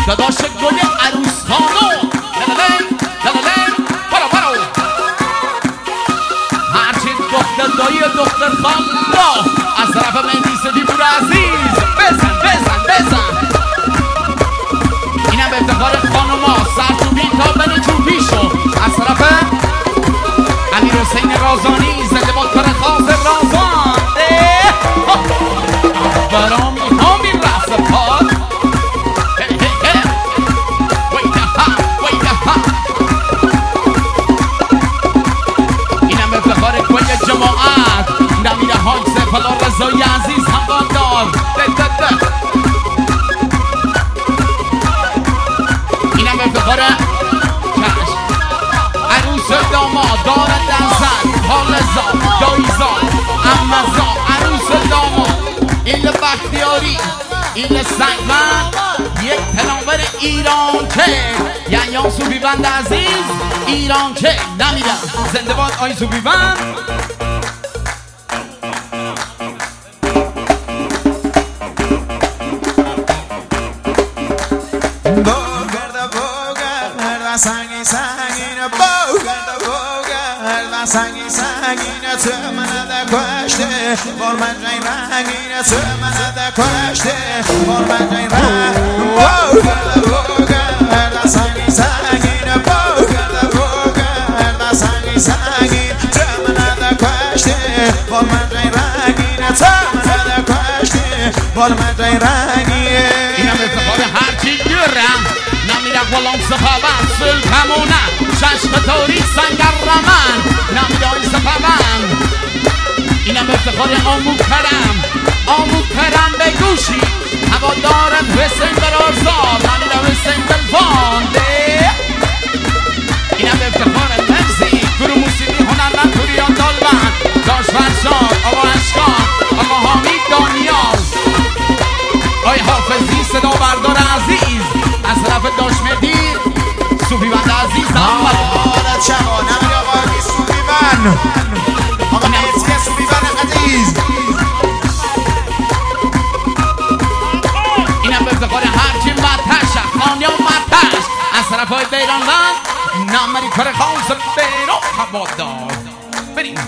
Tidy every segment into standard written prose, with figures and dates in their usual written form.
داداش گل عروس خانو دلالین دلالین برو برو هرچی دختر دایی دختر خان را از طرف مهدی صدیپور عزیز بزن بزن بزن اینم افتخار خانوما سرچوبی تا بنی چوبیشو از طرف امیر حسین رازانی زنده باد کار خاص رازان برام همی رفت پاد اینم افتخار کل جماعت نمیر های سفلا رضای عزیز هموادار اینم افتخار عروس داماد دارد دنزد حالزا دایزا امزا عروس داماد این بختیاری این سنگمن یک تناور ایران که یعنی صوفی بند عزیز ایران که نمیدم زنده باد آی صوفی بند سنگین سنگین بوگرد بوگرد سنگین سنگین تو من کشته بار من رنگین تو من کشته بار من بوگرد بوگرد سنگین سنگین بوگرد بوگرد سنگین سنگین تو من کشته بار من رنگین تو من کشته بار من رنگین اینم افتخار هرچی گرم نمیره غلام سفابن سلطمونه ششق تاریخ سنگر رمن نمیره آی سفابن اینم افتخار آمو کرم به گوشی هوا دارد حسین برارزار نمیره حسین دلفانده اینم افتخار مرزی گروه موسیقی هنرمند توریان دالبن داش فرشاد آقا اشکان آقا حامید دانیال آی حافظی صدا بردار عزیز از طرف داش مدیر صوفی بند عزیز آره چما نمیری آقا صوفی بند آقا مهدی صوفی بند عزیز اینم افتخار هرچی متش خانیا متش از طرف های دیران بند نمری کار خاص بیرو هوادار بریم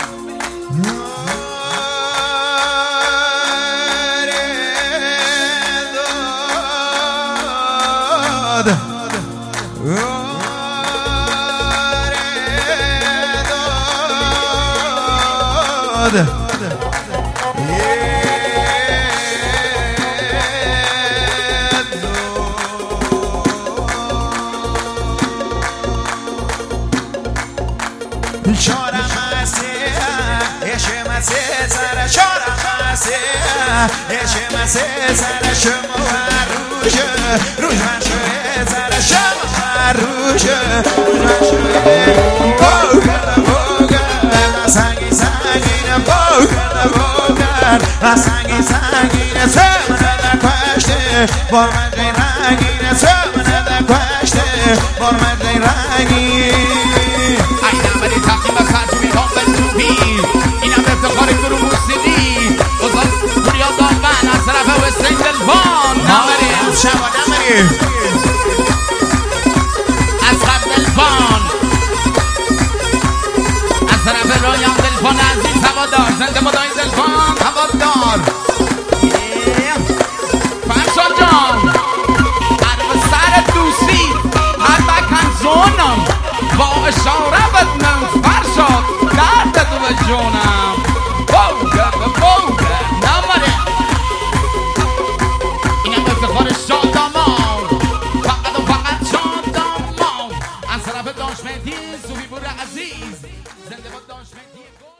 سنگین سنگین تو من کشته بار من رنگین تو من کشته بار من رنگین اینم ولی تقییم سرچوبی ها بلچوبی اینم افتخار گروه موسیقی بزرگ پوریا دالبن از طرف حسین دلفان نمری شما نمری از طرف دلفان از طرف رایان دلفان عزیز هوادار زنده بادای دلفان هوادار فرشان جان عرب سر دوستی هر بکن زونم با اشاره بدنم فرشاد درد تو به جونم بوگر نمره اینم افتخار شادامان فقط و فقط شادامان از طرف داش مهدی صوفی پور عزیز زنده باد داش مهدی